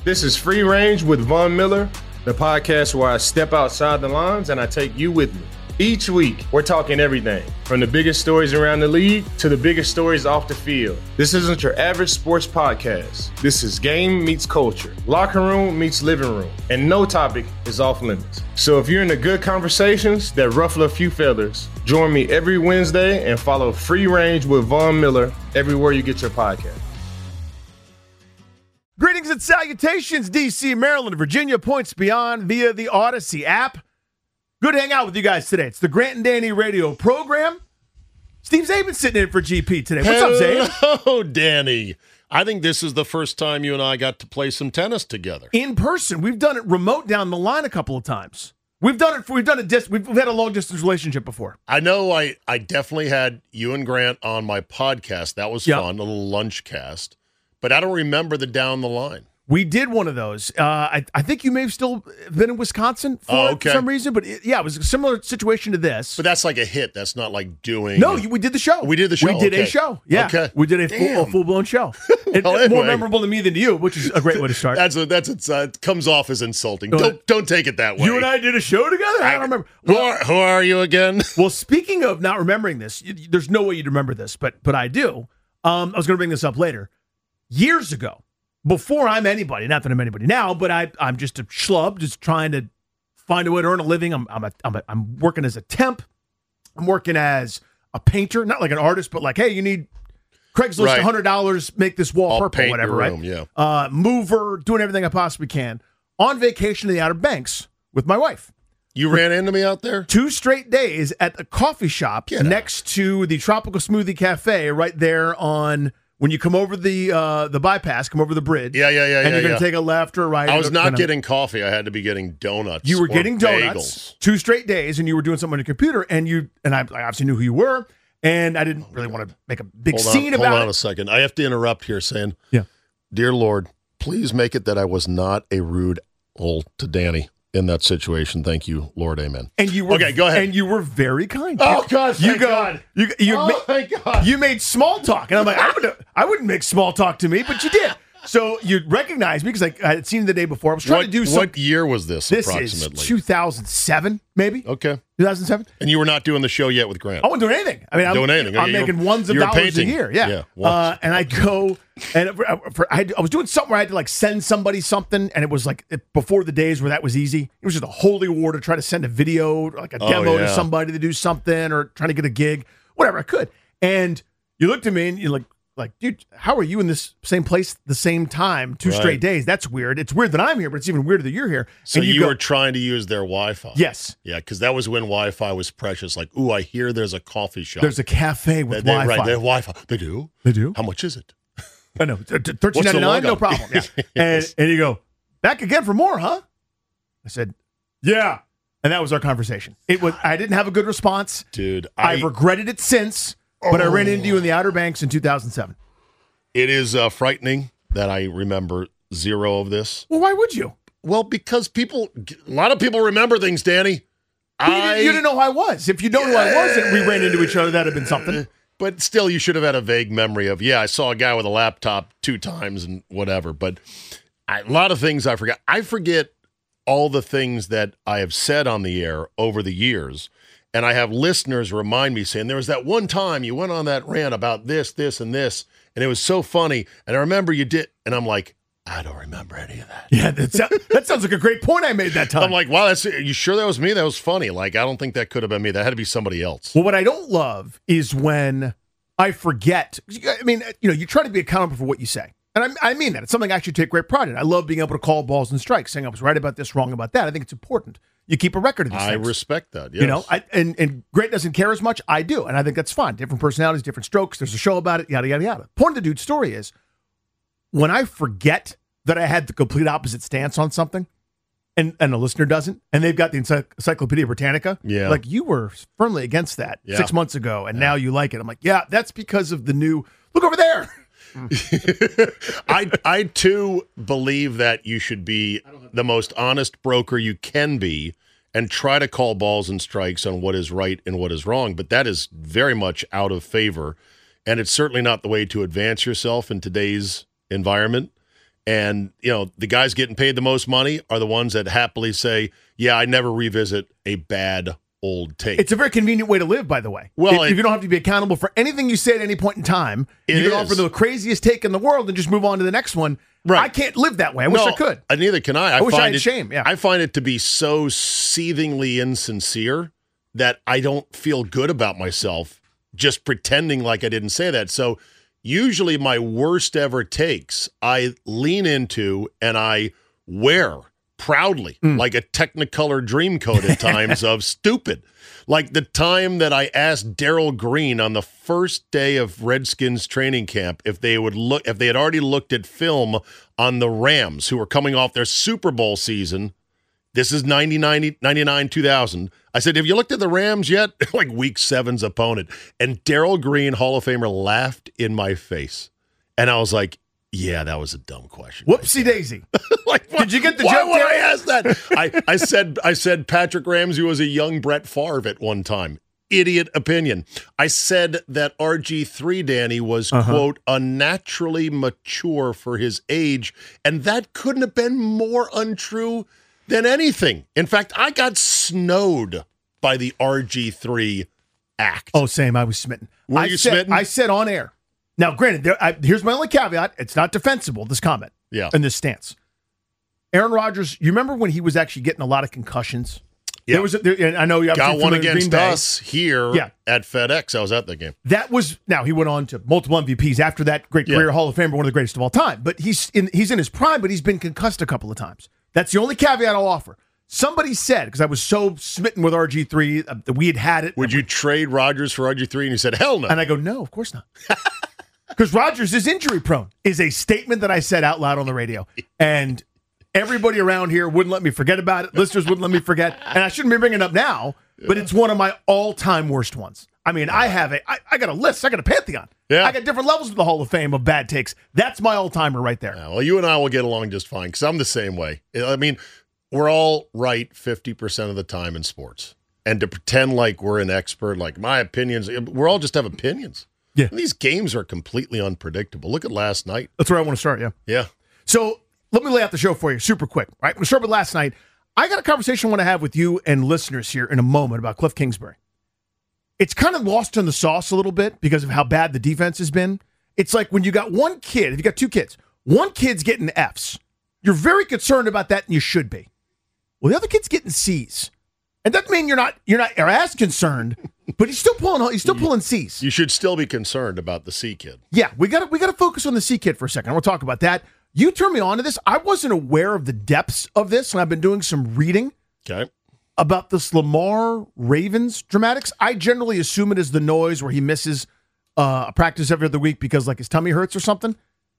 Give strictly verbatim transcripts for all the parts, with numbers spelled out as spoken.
This is Free Range with Von Miller, the podcast where I step outside the lines and I take you with me. Each week, we're talking everything from the biggest stories around the league to the biggest stories off the field. This isn't your average sports podcast. This is game meets culture, locker room meets living room, and no topic is off limits. So if you're into good conversations that ruffle a few feathers, join me every Wednesday and follow Free Range with Von Miller everywhere you get your podcast. Greetings and salutations, D C, Maryland, Virginia, points beyond via the Odyssey app. Good to hang out with you guys today. It's the Grant and Danny radio program. Steve Zabin sitting in for G P today. What's Hello, up, Zabe? Hello, Danny. I think this is the first time you and I got to play some tennis together. In person. We've done it remote down the line a couple of times. We've done it. For, we've done it. Dis- we've, we've had a long distance relationship before. I know. I I definitely had you and Grant on my podcast. That was Yep. fun, a little lunch cast. But I don't remember the down the line. We did one of those. Uh, I, I think you may have still been in Wisconsin for, Oh, it okay. for some reason, but it, yeah, it was a similar situation to this. But that's like a hit. That's not like doing. No, you- we did the show. We did the show, We did okay. a show. Yeah, Okay. we did a, full, a Damn. full-blown show. It, Well, More anyway. memorable to me than to you, which is a great way to start. That's a, that's it's, uh, it comes off as insulting. Uh, Don't don't take it that way. You and I did a show together? I don't remember. Who Well, are, who are you again? well, speaking of not remembering this, you, there's no way you'd remember this, but but I do. Um, I was going to bring this up later. Years ago, before I'm anybody, not that I'm anybody now, but I, I'm just a schlub, just trying to find a way to earn a living. I'm I'm a, I'm, a, I'm working as a temp. I'm working as a painter, not like an artist, but like, hey, you need Craigslist, Right. one hundred dollars, make this wall I'll purple, paint whatever, your right? room, yeah. Uh, mover, doing everything I possibly can. On vacation in the Outer Banks with my wife. You ran into me out there? Two straight days at the coffee shop Get out. next to the Tropical Smoothie Cafe, right there on when you come over the uh, the bypass, come over the bridge. Yeah, yeah, yeah, And yeah, you're going yeah. to take a left or a right. I was You're not gonna- getting coffee. I had to be getting donuts. You were or getting donuts bagels. two straight days, and you were doing something on your computer, and you and I, I obviously knew who you were, and I didn't really want to make a big Hold scene on, about hold on it. a second. I have to interrupt here saying, Yeah. Dear Lord, please make it that I was not a rude old to Danny in that situation. Thank you, Lord. Amen. And you were Okay, go ahead. And you were very kind. Oh, You- God, you thank go. God. You you Oh, ma- thank God. You made small talk, and I'm like, I would I wouldn't make small talk to me, but you did. So you recognized me because I, I had seen you the day before. I was trying What, to do what something. year was this, This approximately? is two thousand seven, maybe Okay. two thousand seven. And you were not doing the show yet with Grant. I wasn't doing anything. I mean, I'm Doing anything. I'm Okay, you making were- ones of you were dollars painting. a year. Yeah. Yeah, uh, once. and I go and for, for, I, had, I was doing something where I had to like send somebody something, and it was like it, before the days where that was easy. It was just a holy war to try to send a video, like a Oh, demo to yeah. somebody to do something, or trying to get a gig, whatever I could. And you looked at me and you're like, like, dude, how are you in this same place the same time, two Right. straight days? That's weird. It's weird that I'm here, but it's even weirder that you're here. So and you, go, were trying to use their Wi-Fi. yes. Yeah, because that was when Wi-Fi was precious. Like, ooh, I hear there's a coffee shop. There's a cafe They- with they- Wi-Fi. Right, they have Wi-Fi. They do? They do? How much is it? I know, thirteen What's the ninety nine, no logo? problem. Yeah. Yes. And and you go back again for more, huh? I said, yeah, and that was our conversation. It was. I didn't have a good response. Dude, I, I've regretted it since, but I ran Oh. into you in the Outer Banks in two thousand seven. it is uh, frightening that I remember zero of this. Well, why would you? Well, because people, a lot of people remember things, Danny. You, I, didn't, you didn't know who I was. If you know who I was and we ran into each other, that'd have been something. But still, you should have had a vague memory of, yeah, I saw a guy with a laptop two times and whatever. But I, a lot of things I forgot. I forget all the things that I have said on the air over the years. And I have listeners remind me saying, there was that one time you went on that rant about this, this, and this. And it was so funny. And I remember you did. And I'm like, I don't remember any of that. Yeah, that, sound, that sounds like a great point I made that time. I'm like, wow, that's you sure that was me? That was funny. Like, I don't think that could have been me. That had to be somebody else. Well, what I don't love is when I forget. I mean, you know, you try to be accountable for what you say. And I, I mean that. It's something I actually take great pride in. I love being able to call balls and strikes, saying I was right about this, wrong about that. I think it's important. You keep a record of these I things. respect that. Yes. You know, I, and, and Grant doesn't care as much. I do. And I think that's fine. Different personalities, different strokes. There's a show about it, yada, yada, yada. Point of the dude's story is when I forget that I had the complete opposite stance on something, and, and the listener doesn't, and they've got the Encycl- Encyclopedia Britannica, Yeah. like you were firmly against that Yeah. six months ago, and now you like it. I'm like, yeah, that's because of the new, look over there. I I too believe that you should be the most honest broker you can be and try to call balls and strikes on what is right and what is wrong, but that is very much out of favor, and it's certainly not the way to advance yourself in today's environment. And, you know, the guys getting paid the most money are the ones that happily say, yeah, I never revisit a bad old tape. It's a very convenient way to live, by the way. Well, if, it, if you don't have to be accountable for anything you say at any point in time, you can is. offer the craziest take in the world and just move on to the next one. Right. I can't live that way. I wish no, I could. Uh, neither can I. I, I wish find I had it, shame. Yeah. I find it to be so seethingly insincere that I don't feel good about myself just pretending like I didn't say that. So usually my worst ever takes, I lean into and I wear proudly, mm. like a Technicolor Dreamcoat at times of stupid. Like the time that I asked Darryl Green on the first day of Redskins training camp if they would look, if they had already looked at film on the Rams, who were coming off their Super Bowl season. This is ninety-nine, ninety-nine, two thousand. I said, have you looked at the Rams yet? Like week seven's opponent. And Darryl Green, Hall of Famer, laughed in my face. And I was like, yeah, that was a dumb question. Whoopsie daisy. Like, did you get the why joke? Why would Darryl? I ask that? I, I said I said Patrick Ramsey was a young Brett Favre at one time. Idiot opinion. I said that R G three, Danny, was, uh-huh. quote, unnaturally mature for his age. And that couldn't have been more untrue than anything. In fact, I got snowed by the R G three act. Oh, same. I was smitten. Were I you said, smitten? I said on air. Now, granted, there, I, here's my only caveat. It's not defensible, this comment yeah. and this stance. Aaron Rodgers, you remember when he was actually getting a lot of concussions? Yeah. There was a, there, and I know you got one against Green us here yeah. at FedEx. I was at the game. That was, now he went on to multiple M V Ps after that, great career, yeah. Hall of Famer, one of the greatest of all time. But he's in, he's in his prime, but he's been concussed a couple of times. That's the only caveat I'll offer. Somebody said, because I was so smitten with R G three, uh, that we had had it. Would you trade Rodgers for R G three? And you said, hell no. And I go, no, of course not. Because Rodgers is injury prone is a statement that I said out loud on the radio. And everybody around here wouldn't let me forget about it. Listeners wouldn't let me forget. And I shouldn't be bringing it up now, yeah. but it's one of my all-time worst ones. I mean, I have a, I, I got a list. I got a pantheon. Yeah. I got different levels of the Hall of Fame of bad takes. That's my all-timer right there. Yeah, well, you and I will get along just fine because I'm the same way. I mean, we're all right fifty percent of the time in sports. And to pretend like we're an expert, like my opinions, we're all just have opinions. Yeah. And these games are completely unpredictable. Look at last night. That's where I want to start, yeah. Yeah. So let me lay out the show for you super quick. All right, we'll start with last night. I got a conversation I want to have with you and listeners here in a moment about Cliff Kingsbury. It's kind of lost in the sauce a little bit because of how bad the defense has been. It's like when you got one kid, if you got two kids, one kid's getting Fs. You're very concerned about that, and you should be. Well, the other kid's getting Cs. And that doesn't mean you're not you're not you're as concerned, but he's still pulling he's still pulling C's. You should still be concerned about the C kid. Yeah, we got we got to focus on the C kid for a second. We'll talk about that. You turned me on to this. I wasn't aware of the depths of this, and I've been doing some reading okay. about this Lamar Ravens dramatics. I generally assume it is the noise where he misses uh, a practice every other week because like his tummy hurts or something.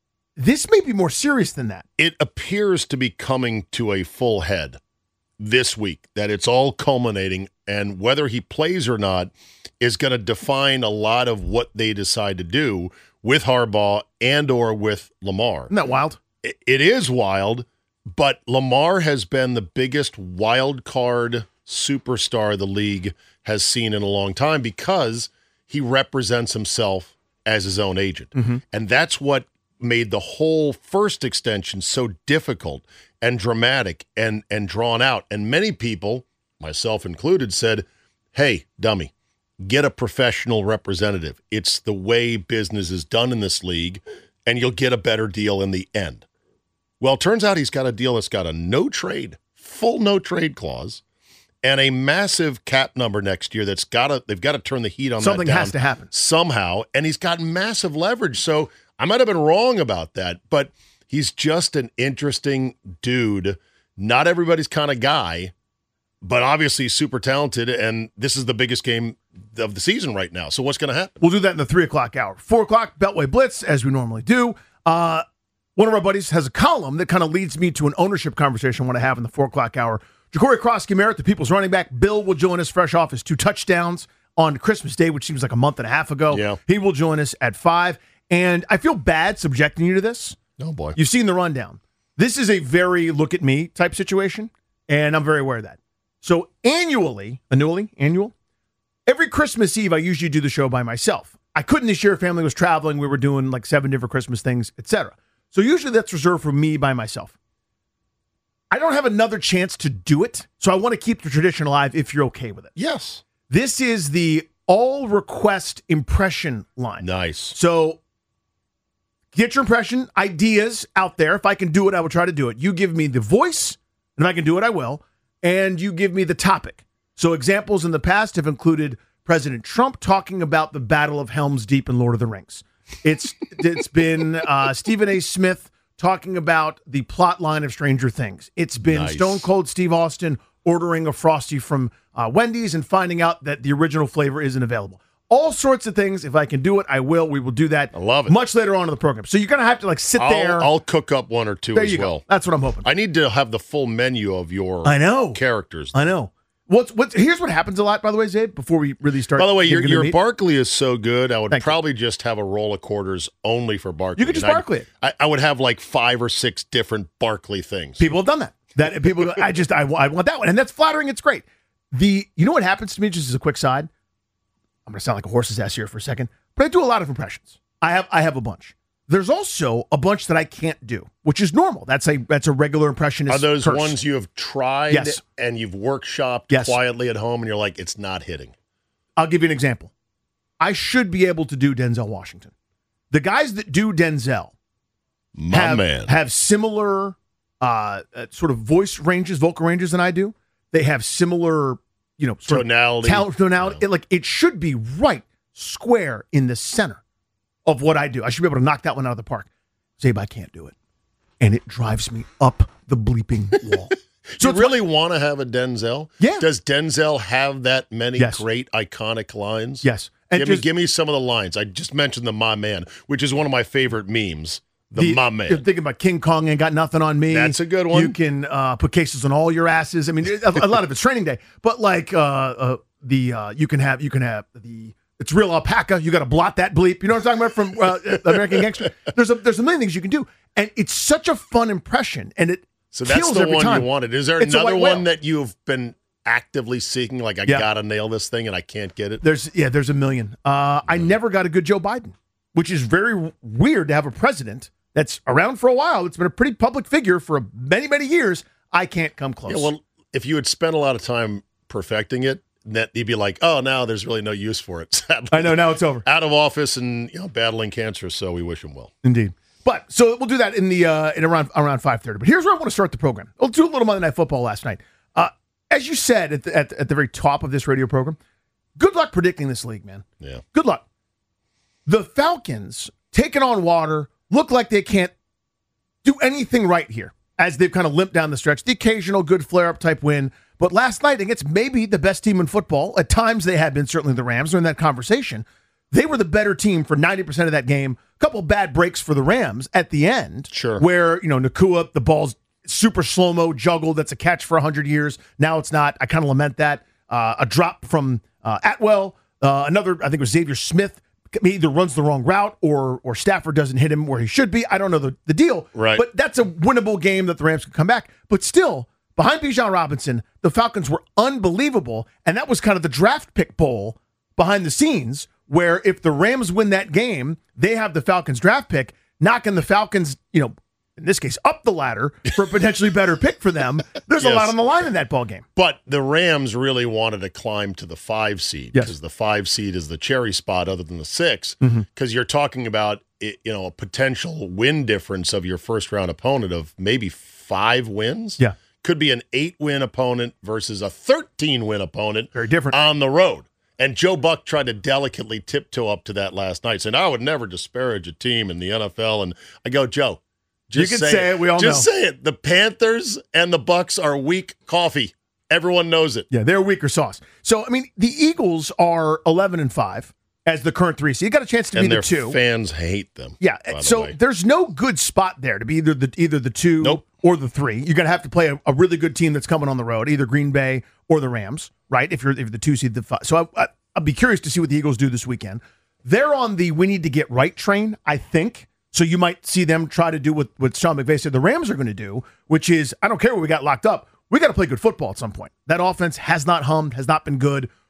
This may be more serious than that. It appears to be coming to a full head this week, that it's all culminating, and whether he plays or not is going to define a lot of what they decide to do with Harbaugh and or with Lamar. Isn't that wild? It, it is wild, but Lamar has been the biggest wild card superstar the league has seen in a long time because he represents himself as his own agent. Mm-hmm. And that's what made the whole first extension so difficult and dramatic and and drawn out. And many people, myself included, said, hey, dummy, get a professional representative. It's the way business is done in this league, and you'll get a better deal in the end. Well, it turns out he's got a deal that's got a no-trade, full no-trade clause, and a massive cap number next year that's got to, they've got to turn the heat on Something that down has to happen. somehow, and he's got massive leverage. So I might have been wrong about that, but he's just an interesting dude. Not everybody's kind of guy, but obviously super talented, and this is the biggest game of the season right now. So what's going to happen? We'll do that in the three o'clock hour. four o'clock, Beltway Blitz, as we normally do. Uh, one of our buddies has a column that kind of leads me to an ownership conversation I want to have in the four o'clock hour. Ja'Cory Krosky-Merritt, the People's running back. Bill will join us fresh off his two touchdowns on Christmas Day, which seems like a month and a half ago. Yeah. He will join us at five. And I feel bad subjecting you to this. Oh, boy. You've seen the rundown. This is a very look-at-me type situation, and I'm very aware of that. So annually, annually, annual, every Christmas Eve, I usually do the show by myself. I couldn't this year. Family was traveling. We were doing like seven different Christmas things, et cetera. So usually that's reserved for me by myself. I don't have another chance to do it, so I want to keep the tradition alive if you're okay with it. Yes. This is the all request impression line. Nice. So get your impression ideas out there. If I can do it, I will try to do it. You give me the voice, and if I can do it, I will. And you give me the topic. So examples in the past have included President Trump talking about the Battle of Helm's Deep in Lord of the Rings. It's it's been uh, Stephen A. Smith talking about the plot line of Stranger Things. It's been Nice. Stone Cold Steve Austin ordering a Frosty from uh, Wendy's and finding out that the original flavor isn't available. All sorts of things. If I can do it, I will. We will do that. I love it. Much later on in the program. So you're going to have to like sit I'll, there. I'll cook up one or two there as you well. go. That's what I'm hoping. I need to have the full menu of your I know. characters. I know. What's what's here's what happens a lot, by the way, Zabe, before we really start. By the way, your, getting to your meet. Barkley is so good, I would Thank you. probably just have a roll of quarters only for Barkley. You could just And I'd- Barkley it. I, I would have like five or six different Barkley things. People have done that. That people, go, I just, I, I want that one, and that's flattering. It's great. The, you know what happens to me? Just as a quick side, I'm going to sound like a horse's ass here for a second, but I do a lot of impressions. I have, I have a bunch. There's also a bunch that I can't do, which is normal. That's a, that's a regular impressionist. Are those curse. ones you have tried Yes. and you've workshopped Yes. quietly at home, and you're like, it's not hitting? I'll give you an example. I should be able to do Denzel Washington. The guys that do Denzel My have, man. have similar uh, uh, sort of voice ranges, vocal ranges than I do. They have similar, you know, sort Tonality. of tal- tonality. Yeah. It, like it should be right square in the center of what I do. I should be able to knock that one out of the park. Zabe, I can't do it, and it drives me up the bleeping wall. Do you it's really want to have a Denzel? Yeah. Does Denzel have that many Yes. great iconic lines? Yes, and Give just- me, give me some of the lines. I just mentioned the "my man," which is one of my favorite memes. The, The- "my You're man." thinking about King Kong and got nothing on me. That's a good one. You can uh, put cases on all your asses. I mean, a, a lot of it's training day, but like uh, uh, the uh, you can have you can have the it's real alpaca. You got to blot that bleep. You know what I'm talking about from uh, American Gangster. There's a there's a million things you can do, and it's such a fun impression, and it So that's kills the every one time. you wanted. Is there It's a another white whale. one that you've been actively seeking? Like, I Yeah. gotta nail this thing and I can't get it. There's yeah, there's a million. Uh, I never got a good Joe Biden, which is very w- weird to have a president that's around for a while. It's been a pretty public figure for many many years. I can't come close. Yeah, well, if you had spent a lot of time perfecting it, that you'd be like, oh, now there's really no use for it. Sadly. I know now it's over. Out of office and, you know, battling cancer, so we wish him well. Indeed. But so we'll do that in the uh, in around around five thirty. But here's where I want to start the program. We'll do a little Monday Night Football last night. Uh, as you said at the, at, at the very top of this radio program, good luck predicting this league, man. Yeah. Good luck. The Falcons taking on water look like they can't do anything right here as they've kind of limped down the stretch. The occasional good flare-up type win. But last night against maybe the best team in football, at times they had been, certainly the Rams, are in that conversation. They were the better team for ninety percent of that game. A couple bad breaks for the Rams at the end. Sure. Where, you know, Nakua, the ball's super slow-mo juggled. That's a catch for one hundred years. Now it's not. I kind of lament that. Uh, a drop from uh, Atwell. Uh, another, I think it was Xavier Smith, he either runs the wrong route or or Stafford doesn't hit him where he should be. I don't know the, the deal. Right. But that's a winnable game that the Rams could come back. But still, behind Bijan Robinson, the Falcons were unbelievable. And that was kind of the draft pick bowl behind the scenes, where if the Rams win that game, they have the Falcons draft pick, knocking the Falcons, you know, in this case, up the ladder for a potentially better pick for them. There's Yes. a lot on the line in that ball game. But the Rams really wanted to climb to the five seed Yes. because the five seed is the cherry spot other than the six. Mm-hmm. Because you're talking about, you know, a potential win difference of your first round opponent of maybe five wins. Yeah. Could be an eight win opponent versus a thirteen win opponent. Very different. On the road. And Joe Buck tried to delicately tiptoe up to that last night, saying, I would never disparage a team in the N F L. And I go, Joe, just You can say it. We all just know. say it. The Panthers and the Bucks are weak coffee. Everyone knows it. Yeah, they're weaker sauce. So, I mean, the Eagles are eleven and five as the current three. So you got a chance to And be their the two. fans hate them. Yeah, by the so way. there's no good spot there to be either the either the two Nope. or the three. You're going to have to play a, a really good team that's coming on the road, either Green Bay or the Rams, right? If you're if you're the two seed, the five. So I, I, I'd be curious to see what the Eagles do this weekend. They're on the we need to get right train, I think. So you might see them try to do what, what Sean McVay said the Rams are going to do, which is, I don't care what we got locked up. We got to play good football at some point. That offense has not hummed, has not been good.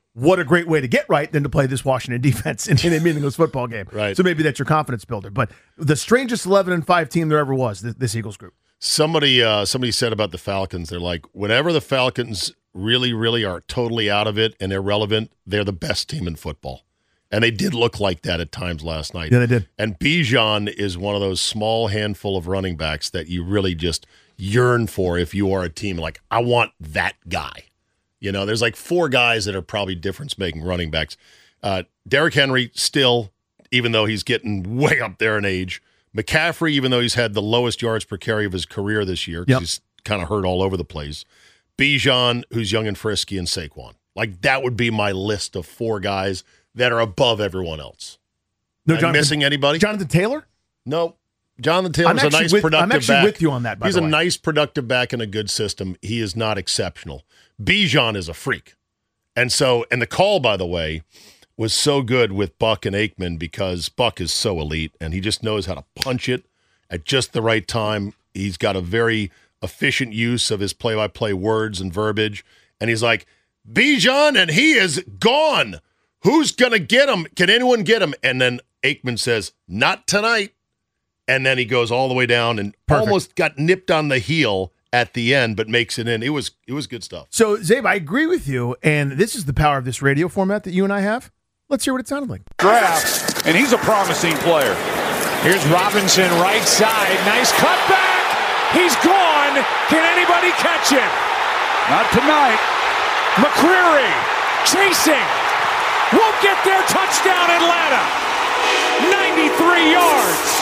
what a great way to get right than to play this Washington defense in, in a meaningless football game. Right. So maybe that's your confidence builder. But the strangest eleven and five team there ever was, this, this Eagles group. Somebody, uh, somebody said about the Falcons, they're like, whenever the Falcons really, really are totally out of it and irrelevant, they're the best team in football. And they did look like that at times last night. Yeah, they did. And Bijan is one of those small handful of running backs that you really just yearn for if you are a team. Like, I want that guy. You know, there's like four guys that are probably difference-making running backs. Uh, Derrick Henry still, even though he's getting way up there in age. McCaffrey, even though he's had the lowest yards per carry of his career this year, because yep. he's kind of hurt all over the place. Bijan, who's young and frisky, and Saquon. Like, that would be my list of four guys that are above everyone else. No, Am I missing anybody? Jonathan Taylor? No. Jonathan Taylor's a nice with, productive I'm actually back. with you on that, by He's the a way. nice productive back in a good system. He is not exceptional. Bijan is a freak. And so, and the call, by the way, was so good with Buck and Aikman because Buck is so elite and he just knows how to punch it at just the right time. He's got a very efficient use of his play-by-play words and verbiage. And he's like, Bijan, and he is gone. Who's going to get him? Can anyone get him? And then Aikman says, not tonight. And then he goes all the way down and Perfect. almost got nipped on the heel at the end, but makes it in. It was it was good stuff. So, Zabe, I agree with you, and this is the power of this radio format that you and I have. Let's hear what it sounded like. Grab, and he's a promising player. Here's Robinson, right side. Nice cutback. He's gone. Can anybody catch him? Not tonight. McCreary chasing. Won't get there. Touchdown, Atlanta. ninety-three yards.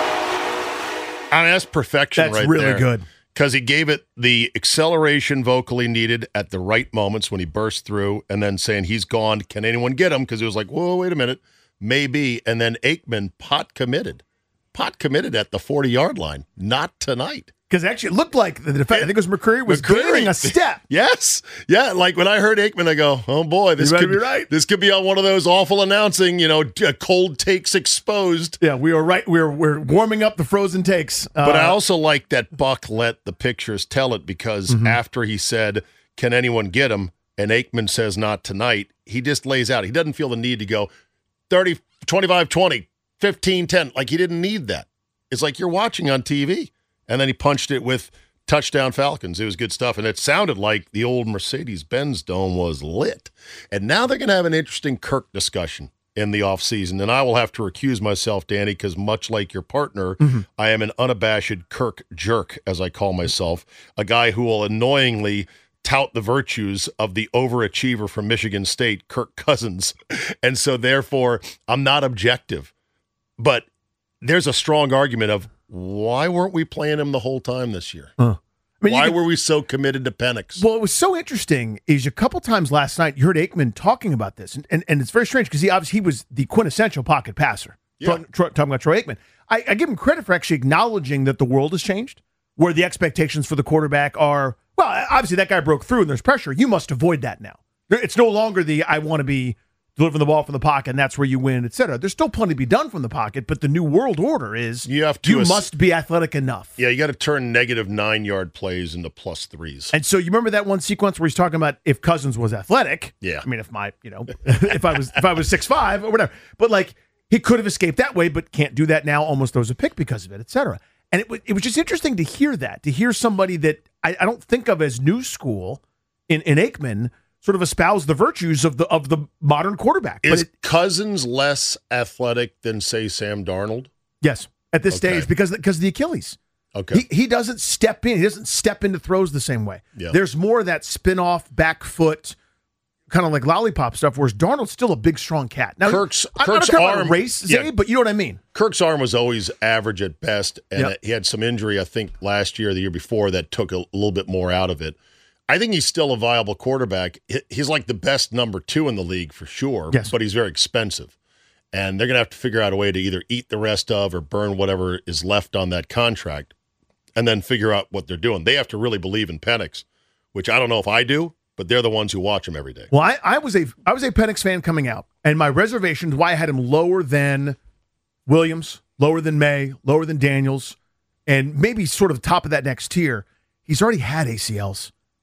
I mean, that's perfection that's right really there. That's really good. Because he gave it the acceleration vocally needed at the right moments when he burst through, and then saying he's gone. Can anyone get him? Because it was like, whoa, wait a minute. Maybe. And then Aikman pot committed. Pot committed at the forty-yard line. Not tonight. Because actually it looked like the defense, I think it was McCreary, was McCreary. gaining a step. Yes. Yeah, like when I heard Aikman, I go, oh boy, this could be right. This could be on one of those awful announcing, you know, cold takes exposed. Yeah, we were right. We're we're warming up the frozen takes. Uh, but I also like that Buck let the pictures tell it because mm-hmm. after he said, can anyone get him? And Aikman says, not tonight. He just lays out. He doesn't feel the need to go thirty, twenty-five, twenty, fifteen, ten. Like he didn't need that. It's like you're watching on T V. And then he punched it with touchdown Falcons. It was good stuff. And it sounded like the old Mercedes-Benz Dome was lit. And now they're going to have an interesting Kirk discussion in the offseason. And I will have to recuse myself, Danny, because much like your partner, mm-hmm. I am an unabashed Kirk jerk, as I call myself, a guy who will annoyingly tout the virtues of the overachiever from Michigan State, Kirk Cousins. And so, therefore, I'm not objective. But there's a strong argument of, why weren't we playing him the whole time this year? Huh. I mean, Why could, were we so committed to Penix? Well, it was so interesting is a couple times last night you heard Aikman talking about this, and, and, and it's very strange because he obviously he was the quintessential pocket passer. Yeah. Talking, talking about Troy Aikman. I, I give him credit for actually acknowledging that the world has changed, where the expectations for the quarterback are, well, obviously that guy broke through and there's pressure. You must avoid that now. It's no longer the I want to be delivering the ball from the pocket, and that's where you win, et cetera. There's still plenty to be done from the pocket, but the new world order is you, have to you ass- must be athletic enough. Yeah, you got to turn negative nine-yard plays into plus threes. And so you remember that one sequence where he's talking about if Cousins was athletic. Yeah. I mean, if my, you know, if I was if I was six five or whatever. But, like, he could have escaped that way, but can't do that now, almost throws a pick because of it, et cetera. And it, it was just interesting to hear that, to hear somebody that I, I don't think of as new school in, in Aikman sort of espouse the virtues of the of the modern quarterback. Is but it, Cousins less athletic than, say, Sam Darnold? Yes, at this okay. stage, because because of the Achilles. Okay. He, he doesn't step in. He doesn't step into throws the same way. Yeah. There's more of that spin-off, back foot, kind of like lollipop stuff, whereas Darnold's still a big, strong cat. Now, Kirk's, I'm Kirk's not arm, about race, Zabe, yeah. but you know what I mean. Kirk's arm was always average at best, and yep. he had some injury, I think, last year or the year before that took a, a little bit more out of it. I think he's still a viable quarterback. He's like the best number two in the league for sure, yes. but he's very expensive. And they're going to have to figure out a way to either eat the rest of or burn whatever is left on that contract and then figure out what they're doing. They have to really believe in Penix, which I don't know if I do, but they're the ones who watch him every day. Well, I, I was a I was a Penix fan coming out, and my reservations why I had him lower than Williams, lower than May, lower than Daniels, and maybe sort of top of that next tier. He's already had A C Ls.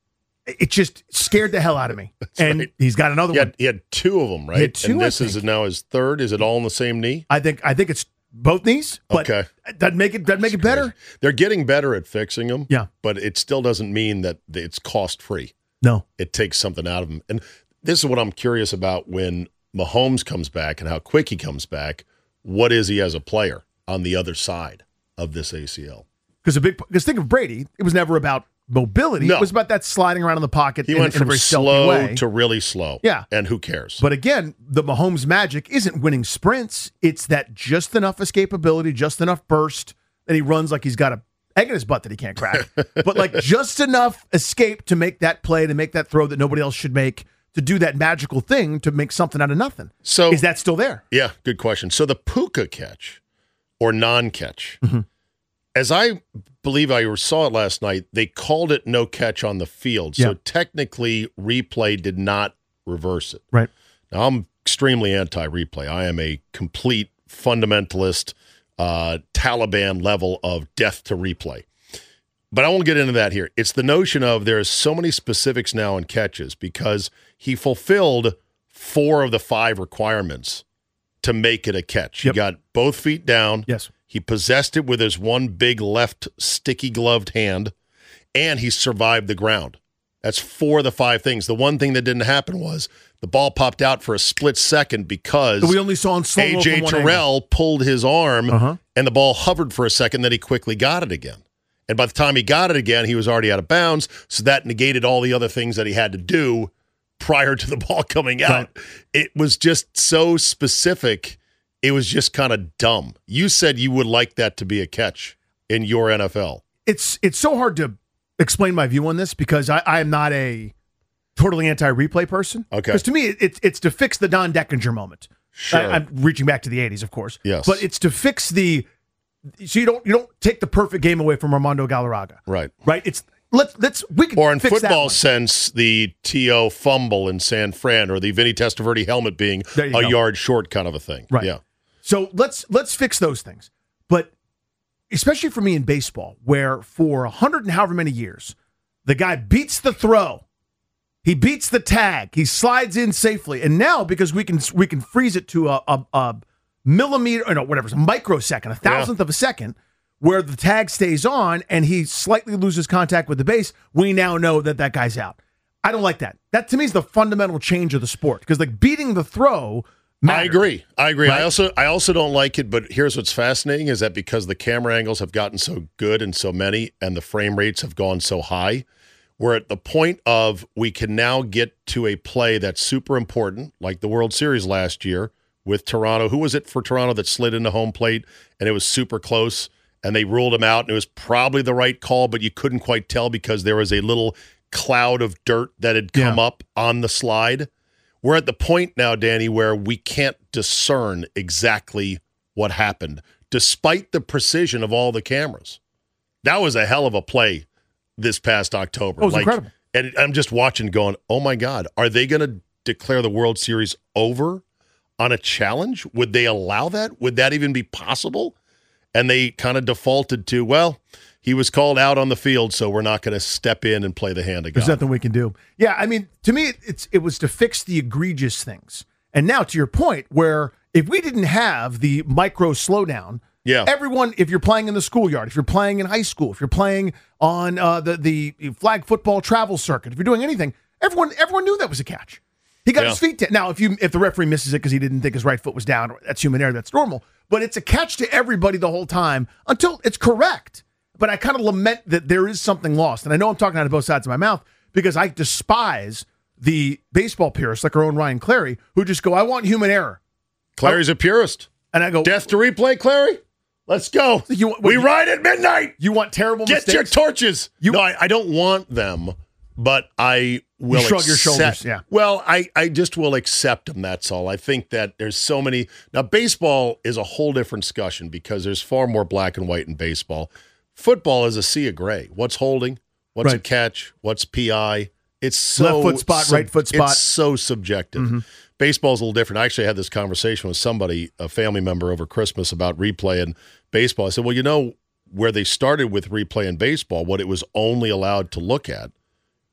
it just scared the hell out of me. And right. he's got another He one. had, he had two of them, right? He had two, and this I is think. now his third. Is it all in the same knee? I think I think it's both knees, but Okay. that make it that make it better. They're getting better at fixing them. Yeah. But it still doesn't mean that it's cost free. No. It takes something out of them. And this is what I'm curious about when Mahomes comes back and how quick he comes back. What is he as a player on the other side of this A C L? Because a big because think of Brady, it was never about mobility. No. It was about that sliding around in the pocket. He in, went in a from very stealthy slow way. to really slow. Yeah. And who cares? But again, the Mahomes magic isn't winning sprints. It's that just enough escapability, just enough burst, and he runs like he's got a egg in his butt that he can't crack. But like just enough escape to make that play, to make that throw that nobody else should make, to do that magical thing to make something out of nothing. So is that still there? Yeah, good question. So the Puka catch or non-catch, Mm-hmm. as I believe I saw it last night, they called it no catch on the field. So Yeah. technically, replay did not reverse it. Right. Now, I'm extremely anti-replay. I am a complete fundamentalist, uh, Taliban level of death to replay. But I won't get into that here. It's the notion of there's so many specifics now in catches because he fulfilled four of the five requirements to make it a catch. Yep. He got both feet down. Yes. He possessed it with his one big left sticky gloved hand, and he survived the ground. That's four of the five things. The one thing that didn't happen was the ball popped out for a split second because That we only saw in slow-mo A J from one angle. Terrell pulled his arm, Uh-huh. and the ball hovered for a second, then he quickly got it again. And by the time he got it again, he was already out of bounds, so that negated all the other things that he had to do prior to the ball coming out. Right. It was just so specific, it was just kind of dumb. You said you would like that to be a catch in your N F L. It's it's so hard to explain my view on this because I, I am not a totally anti-replay person. Okay. Because to me, it, it's it's to fix the Don Deckinger moment. Sure. I, I'm reaching back to the eighties, of course. Yes. But it's to fix the so you don't you don't take the perfect game away from Armando Galarraga. Right. Right. It's let's let's we can Or in fix that football one. sense, the T O fumble in San Fran or the Vinny Testaverde helmet being There you a go. yard short kind of a thing. Right. Yeah. So let's let's fix those things. But especially for me in baseball, where for a hundred and however many years, the guy beats the throw, he beats the tag, he slides in safely, and now because we can we can freeze it to a, a, a millimeter, or no, whatever, it's a microsecond, a thousandth of a second, where the tag stays on and he slightly loses contact with the base, we now know that that guy's out. I don't like that. That to me is the fundamental change of the sport because like beating the throw. I agree. I agree. Right? I also I also don't like it, but here's what's fascinating is that because the camera angles have gotten so good and so many and the frame rates have gone so high, we're at the point of we can now get to a play that's super important, like the World Series last year with Toronto. Who was it for Toronto that slid into home plate and it was super close and they ruled him out and it was probably the right call, but you couldn't quite tell because there was a little cloud of dirt that had come Yeah. up on the slide. We're at the point now, Danny, where we can't discern exactly what happened, despite the precision of all the cameras. That was a hell of a play this past October. Oh, it was incredible. And I'm just watching going, oh, my God, are they going to declare the World Series over on a challenge? Would they allow that? Would that even be possible? And they kind of defaulted to, well, he was called out on the field, so we're not going to step in and play the hand of God. There's nothing we can do. Yeah, I mean, to me, it's it was to fix the egregious things. And now, to your point, where if we didn't have the micro slowdown, Yeah. everyone, if you're playing in the schoolyard, if you're playing in high school, if you're playing on uh, the the flag football travel circuit, if you're doing anything, everyone everyone knew that was a catch. He got Yeah. his feet down. Now, if you if the referee misses it because he didn't think his right foot was down, that's human error. That's normal. But it's a catch to everybody the whole time until it's correct. But I kind of lament that there is something lost. And I know I'm talking out of both sides of my mouth because I despise the baseball purists like our own Ryan Clary who just go, I want human error. Clary's a purist. And I go, Death to replay, Clary? Let's go. You- what, we you- ride at midnight. you want terrible Get mistakes? your torches. You- no, I, I don't want them, but I will You shrug your accept- shoulders, yeah. Well, I, I just will accept them, that's all. I think that there's so many. Now, baseball is a whole different discussion because there's far more black and white in baseball. Football is a sea of gray. What's holding? What's a Right. catch? What's P I? It's so Left foot spot, right foot spot. It's so subjective. Mm-hmm. Baseball's a little different. I actually had this conversation with somebody, a family member over Christmas about replay and baseball. I said, well, you know, where they started with replay in baseball, what it was only allowed to look at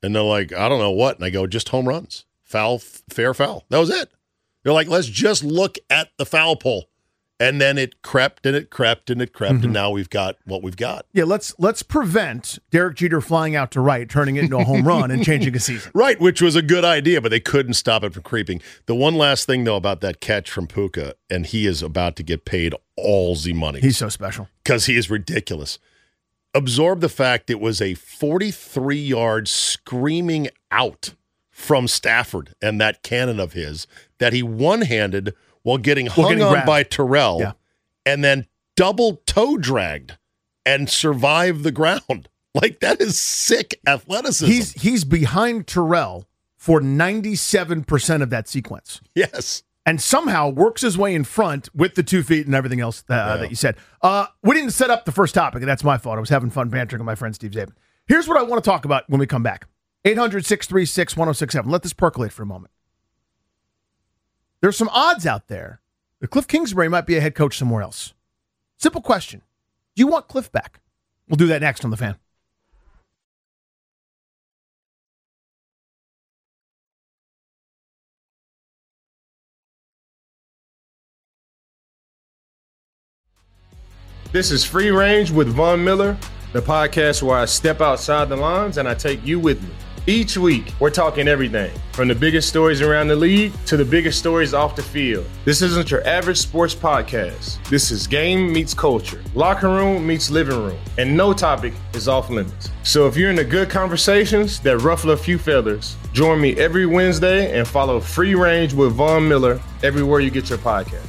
And they're like, I don't know what. And I go, just home runs. Foul, fair foul. That was it. They're like, let's just look at the foul pole. And then it crept and it crept and it crept, mm-hmm. and now we've got what we've got. Yeah, let's let's prevent Derek Jeter flying out to right, turning it into a home run and changing a season. Right, which was a good idea, but they couldn't stop it from creeping. The one last thing, though, about that catch from Puka, and he is about to get paid all the money. He's so special. Because he is ridiculous. Absorb the fact it was a forty-three-yard screaming out from Stafford and that cannon of his that he one-handed while getting hung getting on grabbed. by Terrell, yeah. and then double toe dragged and survived the ground. Like, that is sick athleticism. He's he's behind Terrell for ninety-seven percent of that sequence. Yes. And somehow works his way in front with the two feet and everything else that, uh, yeah. that you said. Uh, we didn't set up the first topic, and that's my fault. I was having fun bantering with my friend Steve Zabin. Here's what I want to talk about when we come back. eight hundred, six three six, one oh six seven. Let this percolate for a moment. There's some odds out there that Cliff Kingsbury might be a head coach somewhere else. Simple question. Do you want Cliff back? We'll do that next on The Fan. This is Free Range with Von Miller, the podcast where I step outside the lines and I take you with me. Each week, we're talking everything from the biggest stories around the league to the biggest stories off the field. This isn't your average sports podcast. This is game meets culture, locker room meets living room, and no topic is off limits. So if you're into good conversations that ruffle a few feathers, join me every Wednesday and follow Free Range with Von Miller everywhere you get your podcast.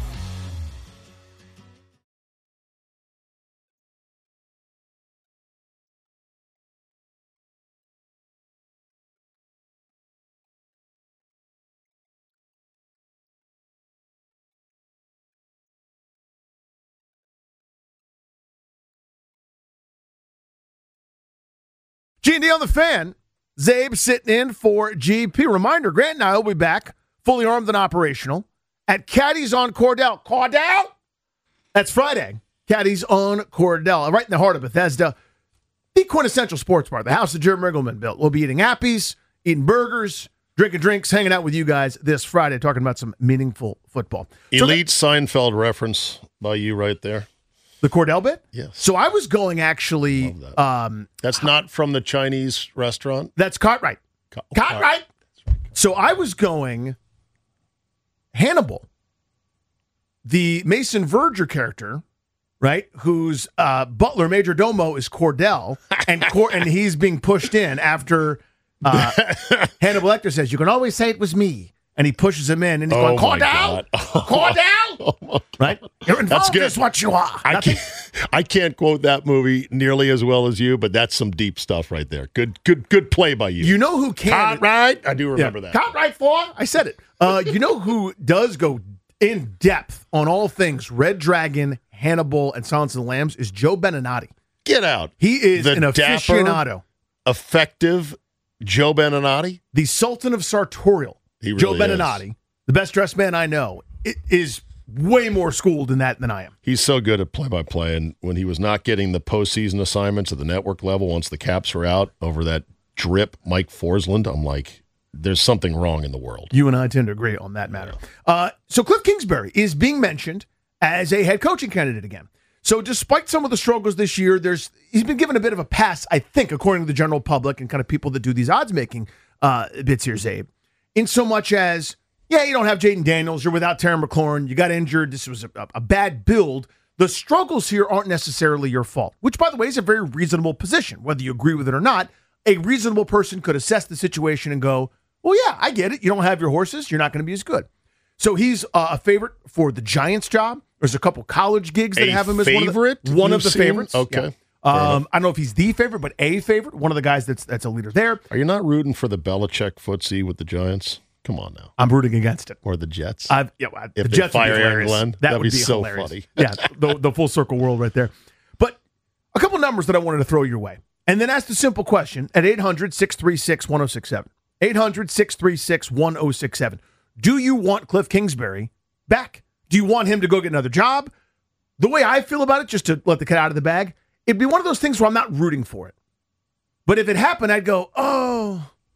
G and D on The Fan. Zabe sitting in for G P. Reminder, Grant and I will be back, fully armed and operational, at Caddy's on Cordell. Cordell? That's Friday. Caddy's on Cordell, right in the heart of Bethesda. The quintessential sports bar, the house that Jerry Riggleman built. We'll be eating appies, eating burgers, drinking drinks, hanging out with you guys this Friday, talking about some meaningful football. Elite so that, Seinfeld reference by you right there. The Cordell bit? Yes. So I was going actually. That. Um, that's not from the Chinese restaurant? That's Cartwright. Car- Cartwright. Right. So I was going Hannibal, the Mason Verger character, right? Whose uh, butler, Major Domo, is Cordell, and Cor- and he's being pushed in after uh, Hannibal Lecter says, "You can always say it was me." And he pushes him in, and he's oh going, Cordell? Cordell? Oh right? You're involved is what you are. I can't, I can't quote that movie nearly as well as you, but that's some deep stuff right there. Good good, good play by you. You know who can? Cartwright? I do remember yeah. that. Cartwright four? I said it. Uh, you know who does go in depth on all things Red Dragon, Hannibal, and Silence of the Lambs is Joe Beninati. Get out. He is the an aficionado. Effective Joe Beninati? The Sultan of Sartorial. He really Joe Beninati, is. The best dressed man I know, it is way more schooled in that than I am. He's so good at play-by-play, and when he was not getting the postseason assignments at the network level, once the Caps were out over that drip Mike Forsland, I'm like, there's something wrong in the world. You and I tend to agree on that matter. Yeah. Uh, so Cliff Kingsbury is being mentioned as a head coaching candidate again. So despite some of the struggles this year, there's he's been given a bit of a pass, I think, according to the general public and kind of people that do these odds-making uh, bits here, Zabe. In so much as, yeah, you don't have Jaden Daniels, you're without Terry McLaurin, you got injured, this was a, a bad build. The struggles here aren't necessarily your fault, which, by the way, is a very reasonable position. Whether you agree with it or not, a reasonable person could assess the situation and go, well, yeah, I get it. You don't have your horses, you're not going to be as good. So he's uh, a favorite for the Giants job. There's a couple college gigs that a have him as favorite? one of the, one of the seen? favorites. Okay. Yeah. Um, I don't know if he's the favorite, but a favorite, one of the guys that's that's a leader there. Are you not rooting for the Belichick footsie with the Giants? Come on now. I'm rooting against it. Or the Jets. I've, yeah, if the they Jets fire would be Aaron Glenn, that that'd would be, be so hilarious. funny. Yeah, the, the full circle world right there. But a couple numbers that I wanted to throw your way. And then ask the simple question at eight hundred, six three six, one oh six seven. eight hundred, six three six, one oh six seven. Do you want Cliff Kingsbury back? Do you want him to go get another job? The way I feel about it, just to let the cat out of the bag, it'd be one of those things where I'm not rooting for it. But if it happened, I'd go, oh,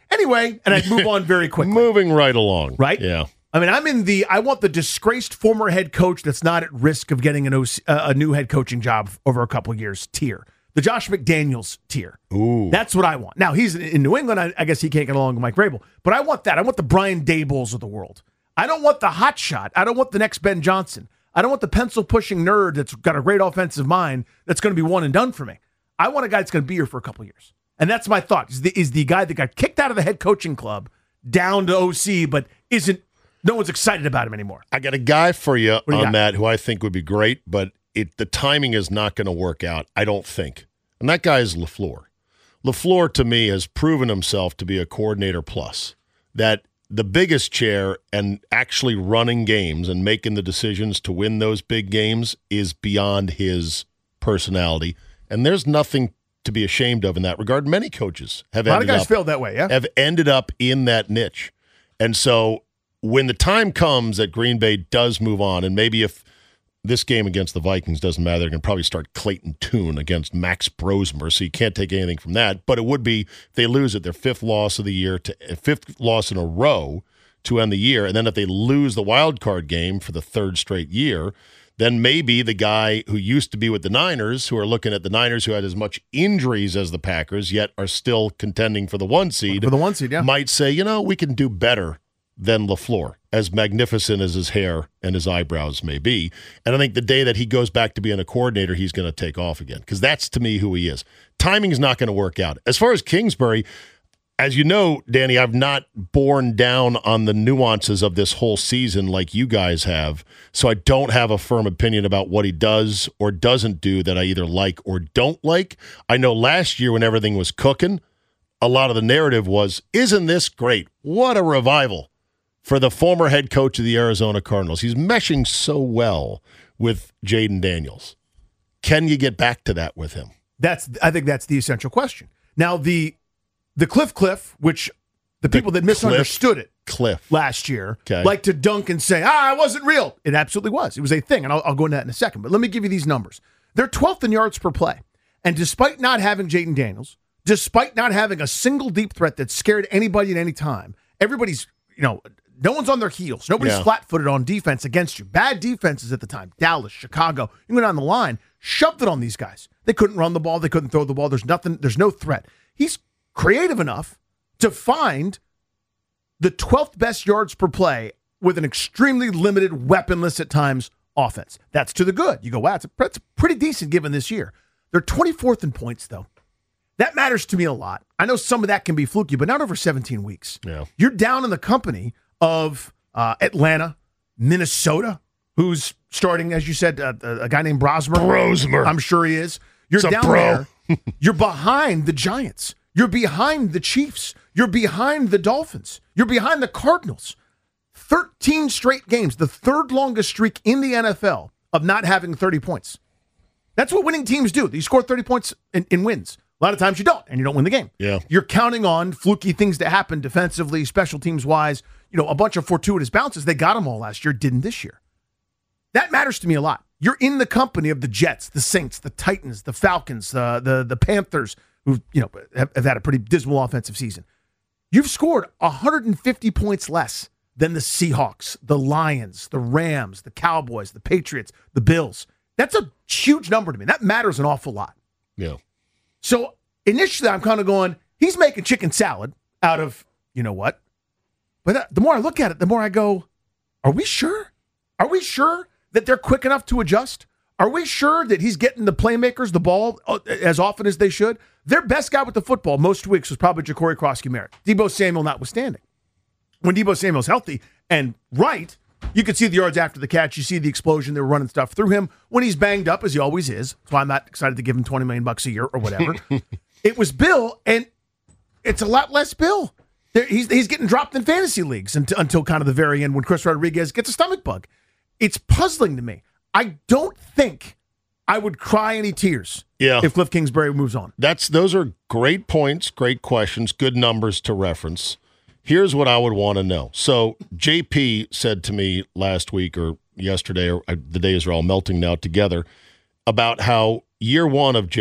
Anyway, and I'd move on very quickly. Moving right along. Right? Yeah. I mean, I'm in the, I want the disgraced former head coach that's not at risk of getting an O C, uh, a new head coaching job over a couple of years tier. The Josh McDaniels tier. Ooh. That's what I want. Now, he's in New England. I, I guess he can't get along with Mike Vrabel. But I want that. I want the Brian Dabolls of the world. I don't want the hot shot. I don't want the next Ben Johnson. I don't want the pencil-pushing nerd that's got a great offensive mind that's going to be one and done for me. I want a guy that's going to be here for a couple of years. And that's my thought, is the, is the guy that got kicked out of the head coaching club down to O C, but isn't, no one's excited about him anymore. I got a guy for you you on got? that who I think would be great, but it the timing is not going to work out, I don't think. And that guy is LaFleur. LaFleur, to me, has proven himself to be a coordinator plus. That the biggest chair and actually running games and making the decisions to win those big games is beyond his personality. And there's nothing to be ashamed of in that regard. Many coaches have A lot of ended guys up, failed that way, yeah? have ended up in that niche. And so when the time comes that Green Bay does move on, and maybe if this game against the Vikings doesn't matter, they're going to probably start Clayton Tune against Max Brosmer, so you can't take anything from that. But it would be, if they lose it, their fifth loss of the year, to fifth loss in a row to end the year. And then if they lose the wild card game for the third straight year, then maybe the guy who used to be with the Niners, who are looking at the Niners who had as much injuries as the Packers, yet are still contending for the one seed, For the one seed, yeah. might say, you know, we can do better than LaFleur, as magnificent as his hair and his eyebrows may be. And I think the day that he goes back to being a coordinator, he's going to take off again, because that's, to me, who he is. Timing's not going to work out. As far as Kingsbury, as you know, Danny, I've not borne down on the nuances of this whole season like you guys have, so I don't have a firm opinion about what he does or doesn't do that I either like or don't like. I know last year when everything was cooking, a lot of the narrative was, isn't this great? What a revival for the former head coach of the Arizona Cardinals. He's meshing so well with Jayden Daniels. Can you get back to that with him? That's, I think that's the essential question. Now, the the Cliff Cliff, which the people that misunderstood it Cliff last year Okay. like to dunk and say, ah, it wasn't real. It absolutely was. It was a thing, and I'll, I'll go into that in a second. But let me give you these numbers. They're twelfth in yards per play. And despite not having Jayden Daniels, despite not having a single deep threat that scared anybody at any time, everybody's, you know, no one's on their heels. Nobody's Yeah. flat-footed on defense against you. Bad defenses at the time. Dallas, Chicago, you go down the line, shoved it on these guys. They couldn't run the ball. They couldn't throw the ball. There's nothing. There's no threat. He's creative enough to find the twelfth best yards per play with an extremely limited, weaponless at times offense. That's to the good. You go, wow, it's, a, it's pretty decent given this year. They're twenty-fourth in points, though. That matters to me a lot. I know some of that can be fluky, but not over seventeen weeks. Yeah. You're down in the company of uh, Atlanta, Minnesota, who's starting, as you said, uh, a guy named Brosmer. Brosmer. I'm sure he is. You're What's up, down bro? there. You're behind the Giants. You're behind the Chiefs. You're behind the Dolphins. You're behind the Cardinals. thirteen straight games, the third longest streak in the N F L of not having thirty points. That's what winning teams do. You score thirty points in, in wins. A lot of times you don't, and you don't win the game. Yeah. You're counting on fluky things to happen defensively, special teams-wise, you know, a bunch of fortuitous bounces. They got them all last year, didn't this year. That matters to me a lot. You're in the company of the Jets, the Saints, the Titans, the Falcons, the the, the Panthers, who you know have, have had a pretty dismal offensive season. You've scored one hundred fifty points less than the Seahawks, the Lions, the Rams, the Cowboys, the Patriots, the Bills. That's a huge number to me. That matters an awful lot. Yeah. So initially, I'm kind of going, he's making chicken salad out of, you know what? But that, the more I look at it, the more I go, are we sure? Are we sure that they're quick enough to adjust? Are we sure that he's getting the playmakers the ball as often as they should? Their best guy with the football most weeks was probably Ja'Cory Cross-Merritt, Deebo Samuel notwithstanding. When Deebo Samuel's healthy and right, you could see the yards after the catch. You see the explosion. They were running stuff through him. When he's banged up, as he always is, that's why I'm not excited to give him twenty million bucks a year or whatever. It was Bill, and it's a lot less Bill. There, he's he's getting dropped in fantasy leagues until, until kind of the very end when Chris Rodriguez gets a stomach bug. It's puzzling to me. I don't think I would cry any tears Yeah. if Cliff Kingsbury moves on. That's those are great points, great questions, good numbers to reference. Here's what I would want to know. So J P said to me last week or yesterday, or uh, the days are all melting now together, about how year one of Jayden,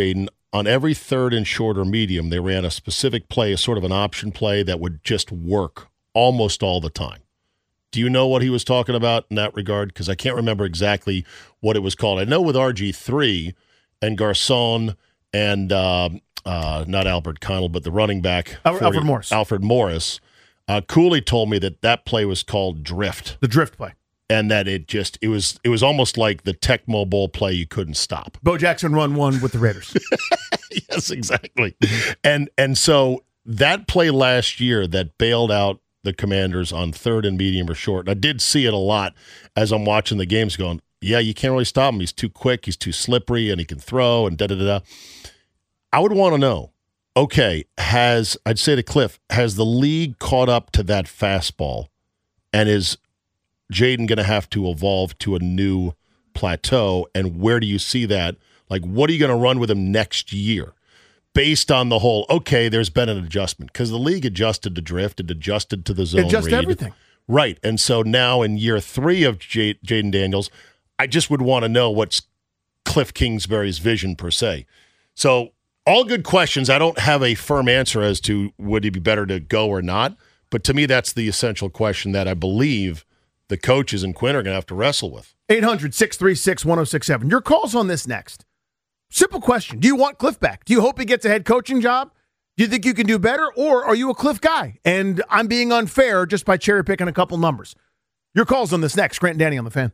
on every third and short or medium, they ran a specific play, a sort of an option play that would just work almost all the time. Do you know what he was talking about in that regard? Because I can't remember exactly what it was called. I know with R G three and Garcon and uh, uh, not Albert Connell, but the running back. Alfred, Alfred Morris. Alfred Morris. Uh, Cooley told me that that play was called drift. The drift play. And that it just, it was it was almost like the Tecmo Bowl play you couldn't stop. Bo Jackson run one with the Raiders. Yes, exactly. And and so that play last year that bailed out the Commanders on third and medium or short, and I did see it a lot as I'm watching the games going, yeah, you can't really stop him. He's too quick, he's too slippery, and he can throw, and da-da-da-da. I would want to know, okay, has, I'd say to Cliff, has the league caught up to that fastball, and is Jayden going to have to evolve to a new plateau, and where do you see that? Like, what are you going to run with him next year? Based on the whole, okay, there's been an adjustment because the league adjusted to drift, it adjusted to the zone Adjust read. everything. Right. And so now in year three of J- Jayden Daniels, I just would want to know what's Cliff Kingsbury's vision per se. So all good questions. I don't have a firm answer as to would it be better to go or not. But to me, that's the essential question that I believe the coaches and Quinn are going to have to wrestle with. eight hundred, six three six, one oh six seven. Your calls on this next. Simple question. Do you want Cliff back? Do you hope he gets a head coaching job? Do you think you can do better? Or are you a Cliff guy? And I'm being unfair just by cherry picking a couple numbers. Your calls on this next. Grant and Danny on the Fan.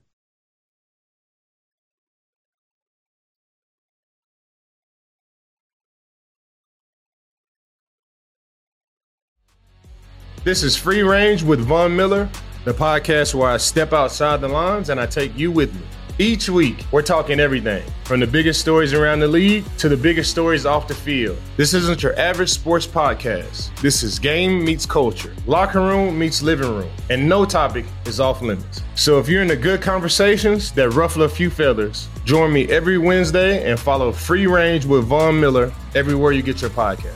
This is Free Range with Von Miller, the podcast where I step outside the lines and I take you with me. Each week, we're talking everything from the biggest stories around the league to the biggest stories off the field. This isn't your average sports podcast. This is game meets culture, locker room meets living room, and no topic is off limits. So if you're into good conversations that ruffle a few feathers, join me every Wednesday and follow Free Range with Von Miller everywhere you get your podcast.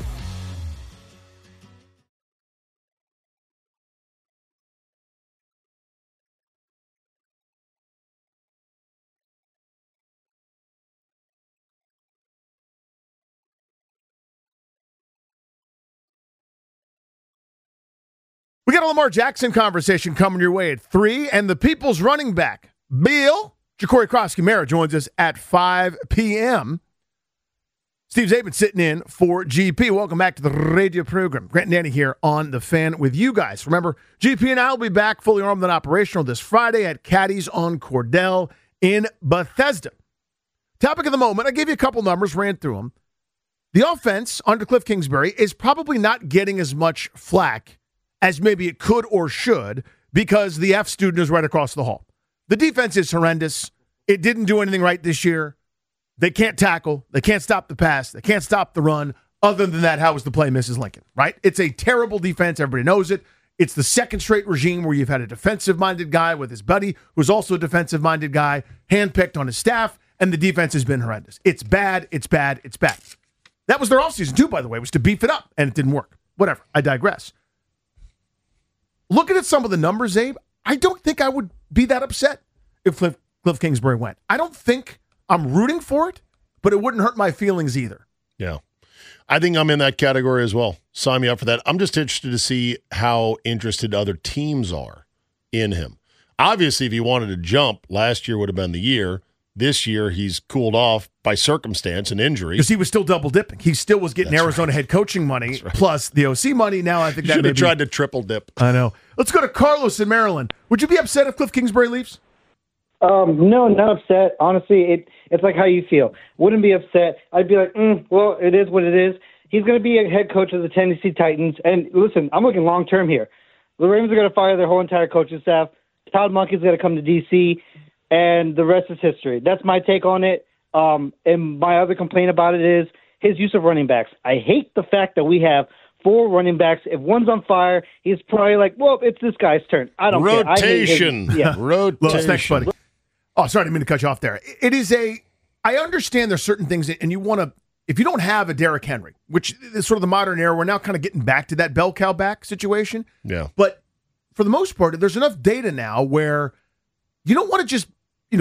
We got a Lamar Jackson conversation coming your way at three, and the People's running back, Bill Jacory Krosky-Mara, joins us at five p.m. Steve Zabin sitting in for G P. Welcome back to the radio program. Grant and Danny here on The Fan with you guys. Remember, G P and I will be back fully armed and operational this Friday at Caddy's on Cordell in Bethesda. Topic of the moment, I gave you a couple numbers, ran through them. The offense under Cliff Kingsbury is probably not getting as much flack as maybe it could or should because the F student is right across the hall. The defense is horrendous. It didn't do anything right this year. They can't tackle. They can't stop the pass. They can't stop the run. Other than that, how was the play, Missus Lincoln, right? It's a terrible defense. Everybody knows it. It's the second straight regime where you've had a defensive-minded guy with his buddy who's also a defensive-minded guy, handpicked on his staff, and the defense has been horrendous. It's bad. It's bad. It's bad. That was their offseason, too, by the way, was to beef it up, and it didn't work. Whatever. I digress. Looking at some of the numbers, Abe, I don't think I would be that upset if Cliff, Cliff Kingsbury went. I don't think I'm rooting for it, but it wouldn't hurt my feelings either. Yeah. I think I'm in that category as well. Sign me up for that. I'm just interested to see how interested other teams are in him. Obviously, if he wanted to jump, last year would have been the year. This year, he's cooled off by circumstance and injury. Because he was still double dipping. He still was getting That's Arizona right. head coaching money That's right. plus the O C money. Now I think that should may have be- tried to triple dip. I know. Let's go to Carlos in Maryland. Would you be upset if Cliff Kingsbury leaves? Um, no, not upset. Honestly, it it's like how you feel. Wouldn't be upset. I'd be like, mm, well, it is what it is. He's going to be a head coach of the Tennessee Titans. And listen, I'm looking long term here. The Ravens are going to fire their whole entire coaching staff. Todd Monken's going to come to D C, and the rest is history. That's my take on it. Um, and my other complaint about it is his use of running backs. I hate the fact that we have four running backs. If one's on fire, he's probably like, well, it's this guy's turn. I don't care. I hate his- Rotation. yeah. Rotation. Thanks, buddy. Oh, sorry, I didn't mean to cut you off there. It is a, I understand there's certain things, and you want to, if you don't have a Derrick Henry, which is sort of the modern era, we're now kind of getting back to that bell cow back situation. Yeah. But for the most part, there's enough data now where you don't want to just, you know,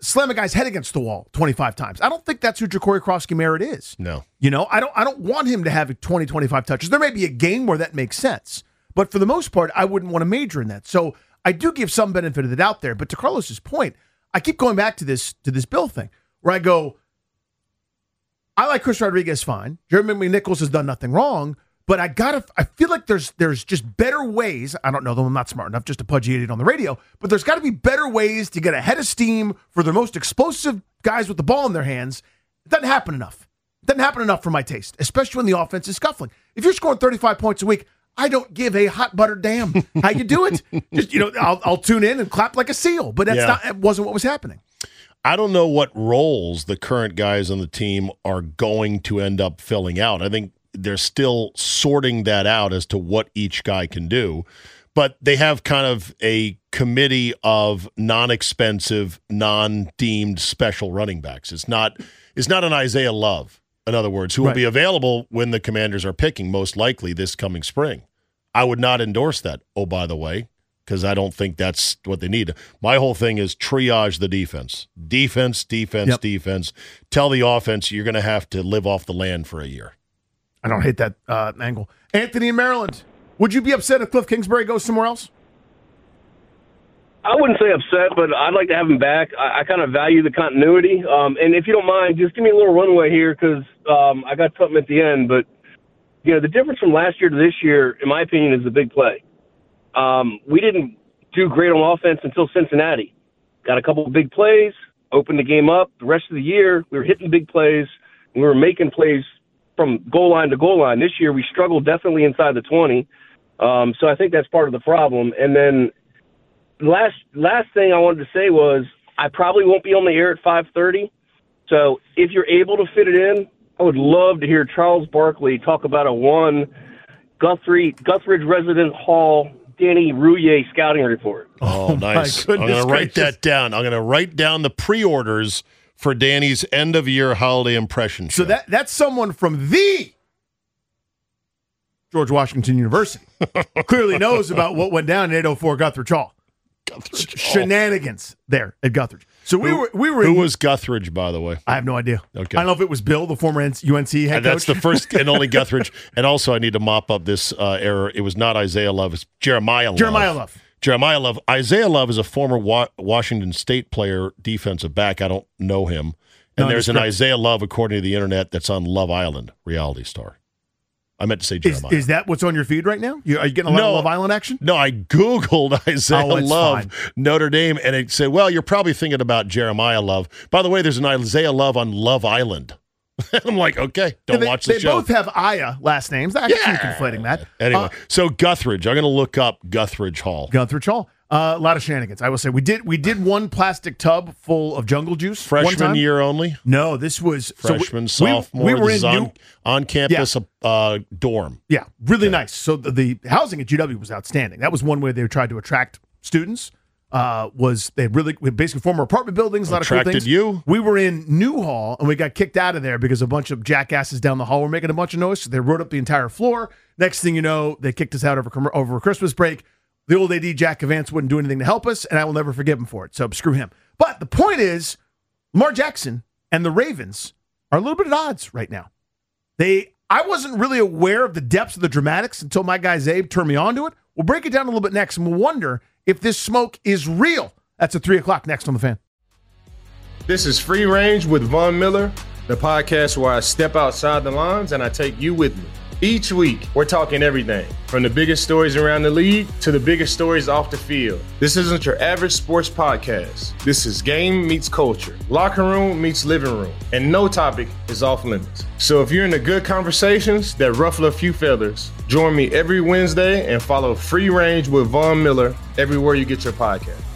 slam a guy's head against the wall twenty-five times. I don't think that's who Ja'Cory Cross-Merritt is. No. You know, I don't I don't want him to have twenty, twenty-five touches. There may be a game where that makes sense, but for the most part, I wouldn't want to major in that. So I do give some benefit of the doubt there. But to Carlos's point, I keep going back to this to this Bill thing where I go, I like Chris Rodriguez fine. Jeremy McNichols has done nothing wrong, but I gotta. I feel like there's there's just better ways. I don't know them. I'm not smart enough just to pudgy it on the radio, but there's got to be better ways to get a head of steam for their most explosive guys with the ball in their hands. It doesn't happen enough. It doesn't happen enough for my taste, especially when the offense is scuffling. If you're scoring thirty-five points a week, I don't give a hot butter damn how you do it. Just you know, I'll, I'll tune in and clap like a seal. But that's Yeah. not. It wasn't what was happening. I don't know what roles the current guys on the team are going to end up filling out. I think they're still sorting that out as to what each guy can do. But they have kind of a committee of non-expensive, non-deemed special running backs. It's not it's not an Isaiah Love, in other words, who Right. will be available when the Commanders are picking, most likely this coming spring. I would not endorse that, oh, by the way, because I don't think that's what they need. My whole thing is triage the defense. Defense, defense, Yep. defense. Tell the offense you're going to have to live off the land for a year. I don't hate that uh, angle. Anthony in Maryland, would you be upset if Cliff Kingsbury goes somewhere else? I wouldn't say upset, but I'd like to have him back. I, I kind of value the continuity. Um, and if you don't mind, just give me a little runway here because um, I got something at the end. But, you know, the difference from last year to this year, in my opinion, is the big play. Um, we didn't do great on offense until Cincinnati. Got a couple of big plays, opened the game up. The rest of the year, we were hitting big plays, and we were making plays from goal line to goal line. This year, we struggled definitely inside the twenty. Um, so I think that's part of the problem. And then last last thing I wanted to say was I probably won't be on the air at five thirty. So if you're able to fit it in, I would love to hear Charles Barkley talk about a one Guthrie, Guthridge Resident Hall Danny Rouillet scouting report. Oh, nice. I'm going to write that down. I'm going to write down the pre-orders for Danny's end-of-year holiday impression show. So that that's someone from the George Washington University clearly knows about what went down in eight oh four Guthridge Hall. Guthridge Hall. Shenanigans there at Guthridge. So we Who- were we were. Who in, was Guthridge, by the way? I have no idea. Okay. I don't know if it was Bill, the former U N C head And that's coach. the first and only Guthridge. And also, I need to mop up this uh, error. It was not Isaiah Love. It's Jeremiah Love. Jeremiah Love. Jeremiah Love. Isaiah Love is a former Wa- Washington State player, defensive back. I don't know him. And No, there's that's an correct. Isaiah Love, according to the internet, that's on Love Island, reality star. I meant to say Is, Jeremiah. is that what's on your feed right now? You, are you getting a lot No. of Love Island action? No, I Googled Isaiah Oh, it's Love, fine. Notre Dame, and it said, well, you're probably thinking about Jeremiah Love. By the way, there's an Isaiah Love on Love Island. I'm like, okay, don't they, watch the they show. both have Aya last names. I can see you conflating that. Anyway, Uh, so Guthridge. I'm going to look up Guthridge Hall. Guthridge Hall. Uh, a lot of shenanigans. I will say we did we did one plastic tub full of jungle juice. one Freshman time. year only? No, this was so we- Freshman, we, sophomore. We, were this in is on, new, on campus uh, dorm. yeah, really nice. So the, the housing at G W was outstanding. That was one way they tried to attract students. Uh, was they had really basically former apartment buildings, a lot of cool Attracted things. you? We were in Newhall and we got kicked out of there because a bunch of jackasses down the hall were making a bunch of noise. So they rode up the entire floor. Next thing you know, they kicked us out over over Christmas break. The old A D, Jack Vance, wouldn't do anything to help us, and I will never forgive him for it. So screw him. But the point is, Lamar Jackson and the Ravens are a little bit at odds right now. They, I wasn't really aware of the depths of the dramatics until my guy Zabe turned me on to it. We'll break it down a little bit next, and we'll wonder if this smoke is real. That's at three o'clock next on The Fan. This is Free Range with Von Miller, the podcast where I step outside the lines and I take you with me. Each week, we're talking everything from the biggest stories around the league to the biggest stories off the field. This isn't your average sports podcast. This is game meets culture, locker room meets living room, and no topic is off limits. So if you're into good conversations that ruffle a few feathers, join me every Wednesday and follow Free Range with Von Miller everywhere you get your podcast.